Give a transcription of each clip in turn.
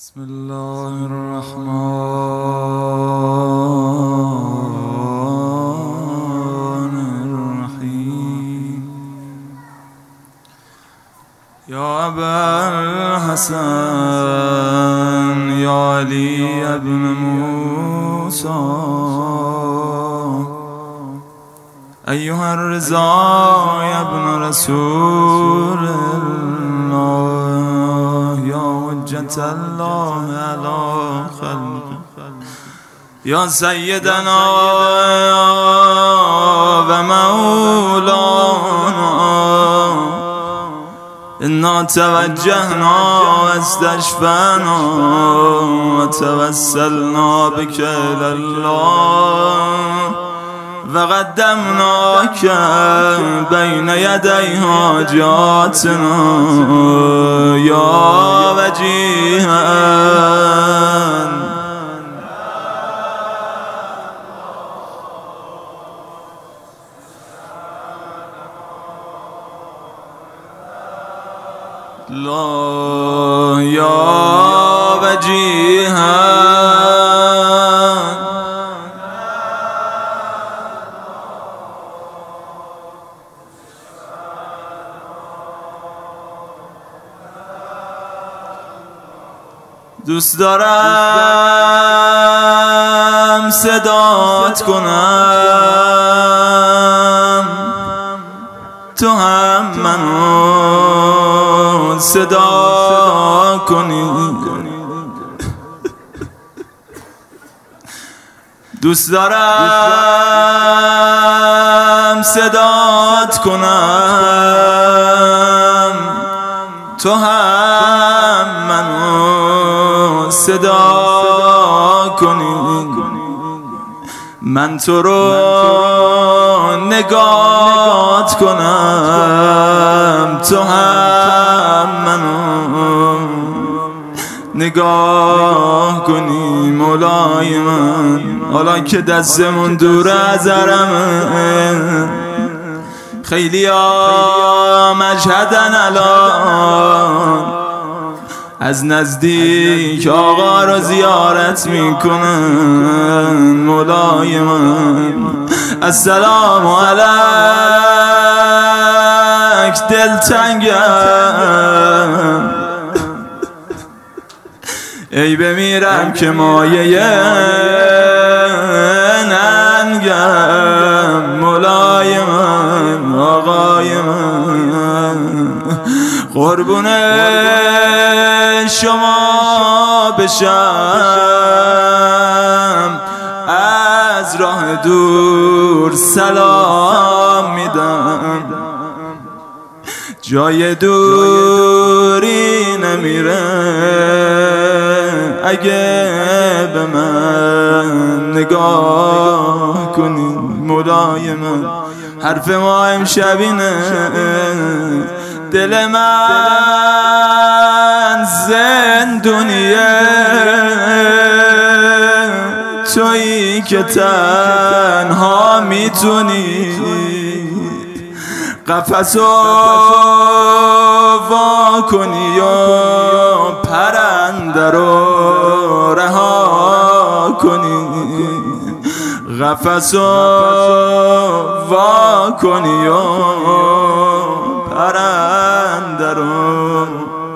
بسم الله الرحمن الرحيم. يا أبا الحسن يا علي ابن موسى أيها الرضا يا ابن رسول الله يا حجة الله على خلقه يا سيدنا ومولانا إنا توجهنا واستشفعنا وتوسلنا بك إلى الله وقدمناك بين يدي حاجاتنا يا وجيها لا يا وجيها دوست دارم صدات کنم تو هم منو صدا کنی دوست دارم صدات کنم تو هم منو صدا کنی من تو رو نگات کنم تو هم منو نگاه کنی مولای من حالا که دستمون دور از حرمه خیلی ها مشهدن الان از نزدیک آقا رو زیارت میکنن مولای من السلام علیک دلتنگم ای بمیرم که مایه ننگم مولای من آقای من قربون شما بشم از راه دور سلام میدم جای دوری نمیره اگه به من نگاه کنی مولای من حرف ما امشبینه دل من زندونیه تویی که تنها میتونی قفسو وا کنی و پرنده رو رها کنی قفسو وا کنی و پرنده رو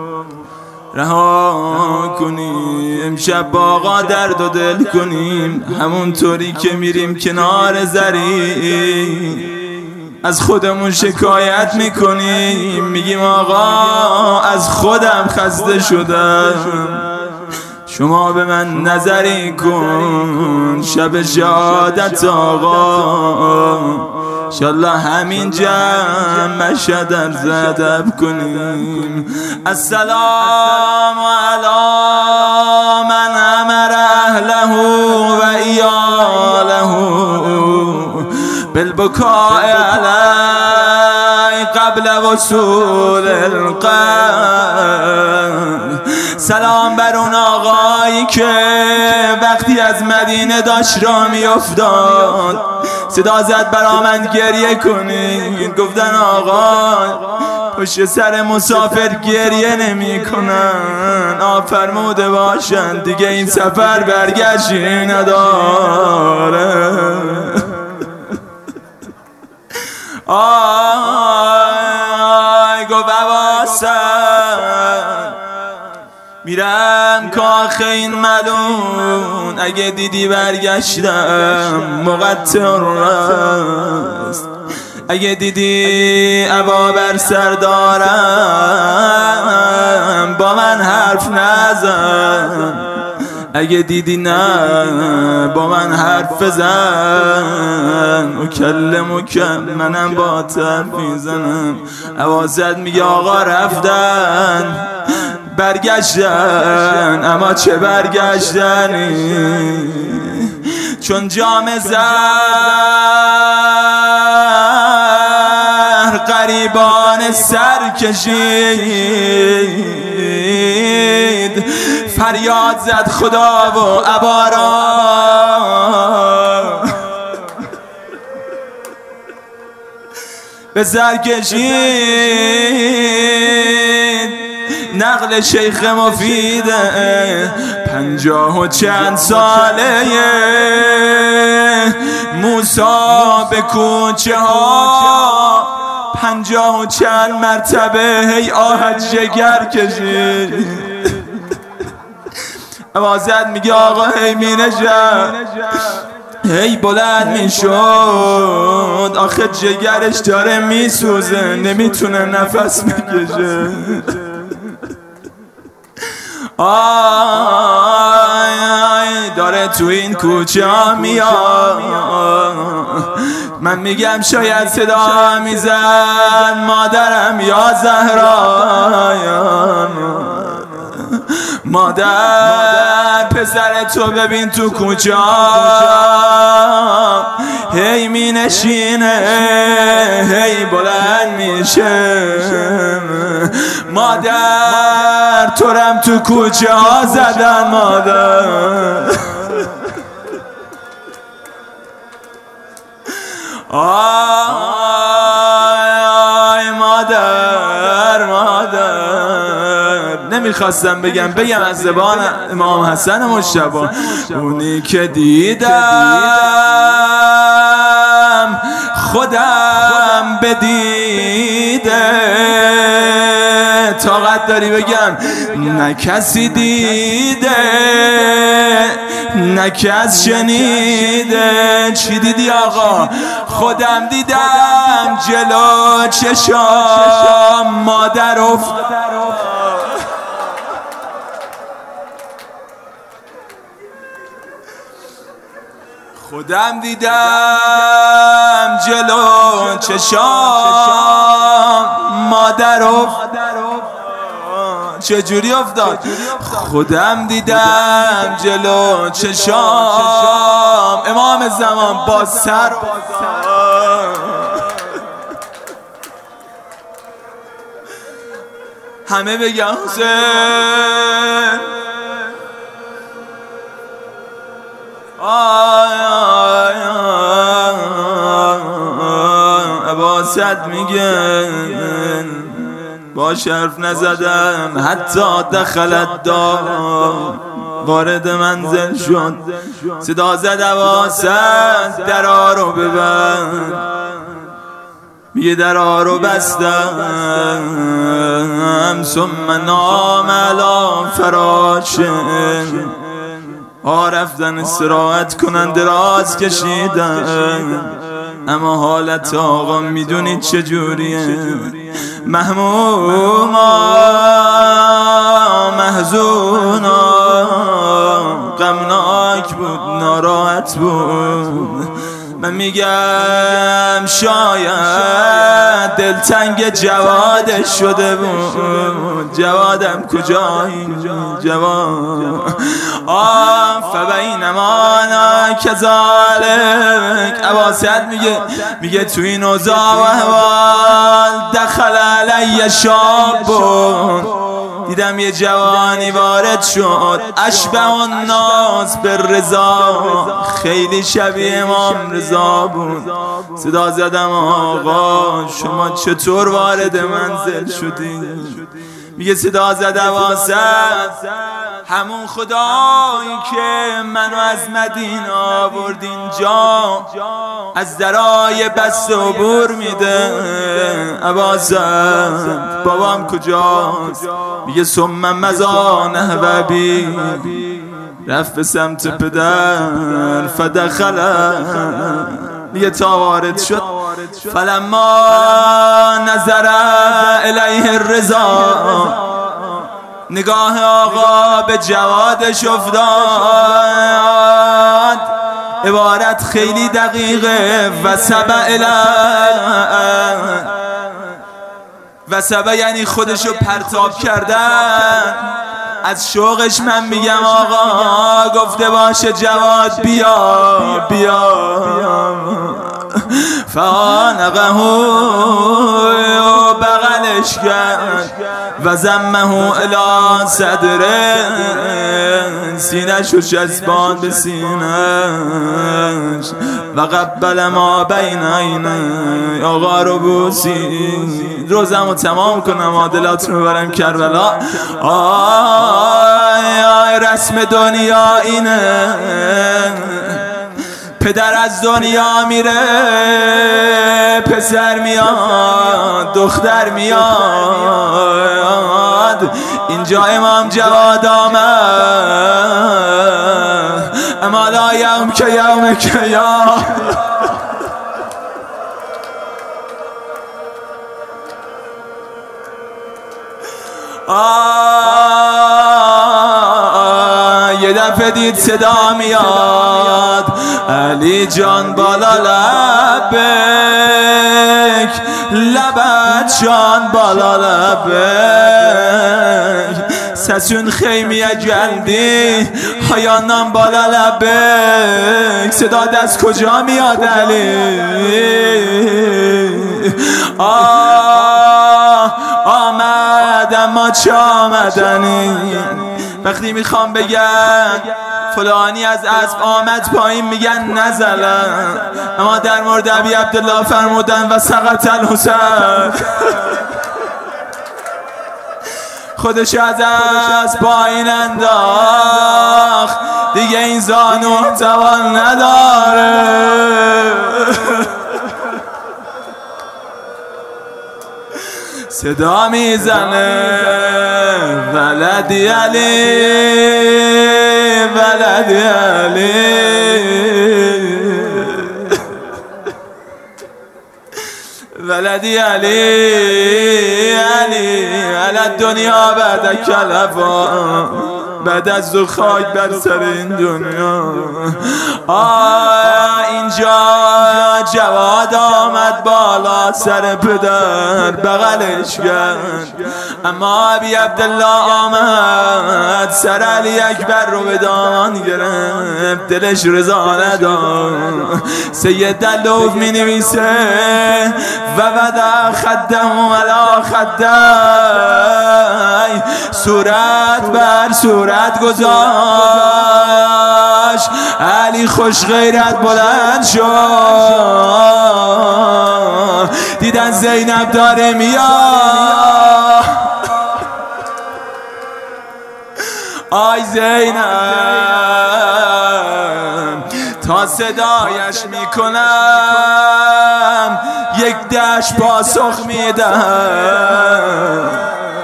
رها کنی امشب با آقا درد و دل کنیم همونطوری که میریم کنار زری از خودمون شکایت میکنیم میگیم آقا از خودم خسته شدم شما به من نظری کن شب شهادت آقا انشالله همین جمع مشهد عرض ادب کنیم السلام علی من امر اهله و ایاله بالبکاء علی قبل وصول القلب سلام بر اون آقایی که وقتی از مدینه داشت را می افتاد صدا زد برا من گریه کنین. گفتن آقا پشت سر مسافر گریه نمی کنن، فرموده باشن دیگه این سفر برگشتی نداره. آی گفت عباسن میرم کاخ این ملون، اگه دیدی برگشتم مقطع است، اگه دیدی عبا بر سر دارم با من حرف نزن، اگه دیدی نه با من حرف بزن. اکلمک منم با حرف میزنم. عوازد میگه آقا رفتن برگشتن، اما چه برگشتنی، چون جام زهر غریبان سر کشید، فریاد زد خدا و عبارا به سر کشید. نقل شیخ مفیده 50 و چند ساله، موسا به کوچه ها 50 و چند مرتبه هی آهد جگر کشید. عوازد میگه آقا هی می نشد، هی بلند می شد، آخه جگرش داره می سوزه، نمیتونه نفس بکشه. آی داره تو این کوچه ها میاد. من میگم شاید صدا میزن مادرم یا زهرا، مادر پسر تو ببین تو کوچه ها هی می نشینه، هی بلند میشه. مادر تورم تو کوچه ها زدن مادر. آی مادر نمیخواستم بگم از زبان امام حسن مجتبی. اونی که دیدم خودم بدیده، طاقت داری بگم نه کسی دیده نه کس شنیده. چی دیدی آقا؟ خودم دیدم جلو چشام مادر افتاد، خودم دیدم جلو چشام مادر افتاد. چجوری افتاد؟ خودم دیدم جلو چشام امام زمان با سر همه بگن حسین. عباسد میگن باش حرف نزدم حتی دخلت دار، وارد منزل شد صدا زد عباسد درا رو ببند. میگه درا رو بستم ثم نام علی فراشه. رفتن استراحت کنن دراز کشیدن، اما حالت آقا میدونید چجوریه؟ محموما محزونا غمناک بود ناراحت بود. من میگم شاید دلتنگ جوادش شده بود. جوادم کجایی جواد؟ فبینما انا کذالک. عباسد میگه تو این اوضاع و احوال دخل علی شاب، دیدم یه جوانی وارد شد اشبه الناس به رضا، خیلی شبیه امام رضا بود. صدا زدم آقا شما چطور وارد منزل شدی؟ میگه صدا زده واسه همون خدایی که منو از مدینه آورد اینجا، از درای بسته عبور میده. عباسم بابام کجاست؟ میگه ثم مزا نحو بی، رفت به سمت پدر فدخل، میگه تا وارد شد فلما نظر الیه الرضا، نگاه آقا به جوادش افتاد. عبارت خیلی دقیقه وسبه یعنی خودشو پرتاب کردن از شوقش. من میگم آقا گفته باشه جواد بیا بیا، فانقه بغلش کرد و زمه الی صدره، سینه‌شو چسباند به سینه‌ش و قبل ما بین عینه. آقا رو بوسید. روزمو تمام کنم عادلات رو ببرم کربلا. آی رسم دنیا اینه، پدر از دنیا میره پسر میاد دختر میاد. اینجا امام جواد آمد، اما لا یوم که یوم که یا یه دفعه دید صدا میاد علی جان بالا لبک، لبت جان بالا لبک، سسون خیمی جلدی هایانم بالا لبک. صدا دست کجا میاد علی؟ آمد اما چه آمدنی؟ وقتی میخوام بگن فلانی از اسب آمد پایین میگن نزلن، اما در مورد ابی عبدالله فرمودن و سقط الحسین، خودش از اسب پایین انداخت، دیگه این زانو توان نداره. صدا میزنه ولدی علی ولدی علی، ولدی علی علی علی الدنیا بعد کلفا، بعد از دو خاک بر سر این دنیا. اینجا جواد آمد بالا سر پدر بغلش کرد، اما ابی عبدالله آمد سر علی اکبر رو به دامان گرفت، دلش رضا نداد. سید دلوف می نویسه و وضع خده علی خده، صورت بر صورت گذاشت. علی خوش غیرت بلند شد، دیدن زینب داره میاد. آی زینب تا صدایش میکنم یک دشت پاسخ میدم.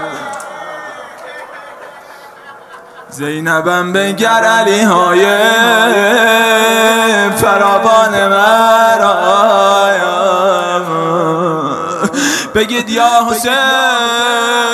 زینبم بنگر علی های فراوان مرا، بگید یا حسین